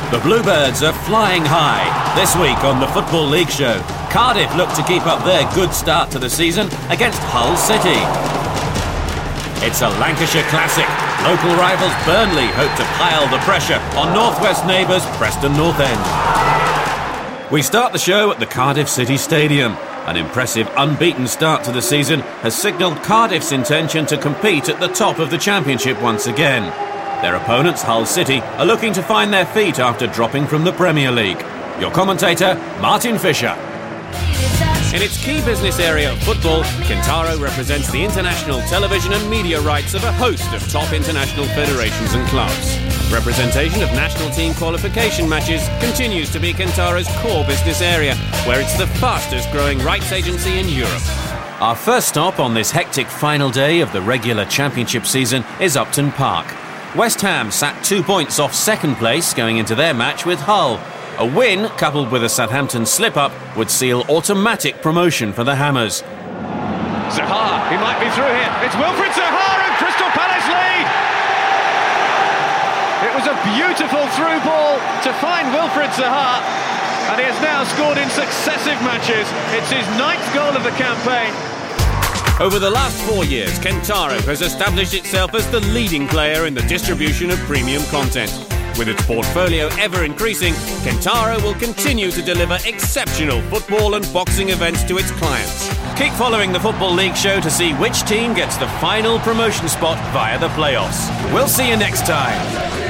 The Bluebirds are flying high. This week on the Football League Show, Cardiff look to keep up their good start to the season against Hull City. It's a Lancashire classic. Local rivals Burnley hope to pile the pressure on Northwest neighbours Preston North End. We start the show at the Cardiff City Stadium. An impressive unbeaten start to the season has signalled Cardiff's intention to compete at the top of the Championship once again. Their opponents, Hull City, are looking to find their feet after dropping from the Premier League. Your commentator, Martin Fisher. In its key business area of football, Kintaro represents the international television and media rights of a host of top international federations and clubs. Representation of national team qualification matches continues to be Kintaro's core business area, where it's the fastest growing rights agency in Europe. Our first stop on this hectic final day of the regular Championship season is Upton Park. West Ham sat 2 points off second place going into their match with Hull. A win, coupled with a Southampton slip-up, would seal automatic promotion for the Hammers. Zaha, he might be through here. It's Wilfried Zaha and Crystal Palace lead! It was a beautiful through ball to find Wilfried Zaha, and he has now scored in successive matches. It's his 9th goal of the campaign. Over the last 4 years, Kintaro has established itself as the leading player in the distribution of premium content. With its portfolio ever increasing, Kintaro will continue to deliver exceptional football and boxing events to its clients. Keep following the Football League Show to see which team gets the final promotion spot via the playoffs. We'll see you next time.